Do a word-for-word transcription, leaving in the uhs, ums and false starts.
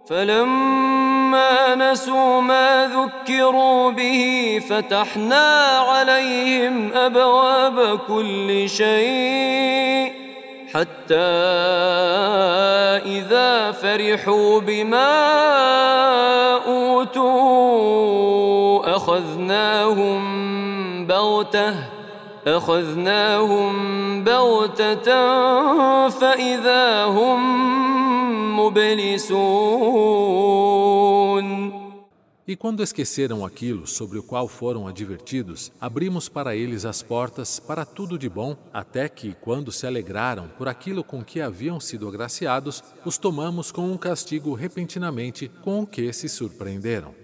فلما نسوا ما ذكروا به فتحنا عليهم أبواب كل شيء حتى إذا فرحوا بما أوتوا أخذناهم بغتة أخذناهم بغتة فإذا هم مبلسون. E quando esqueceram aquilo sobre o qual foram advertidos, abrimos para eles as portas para tudo de bom, até que, quando se alegraram por aquilo com que haviam sido agraciados, os tomamos com um castigo repentinamente com o que se surpreenderam.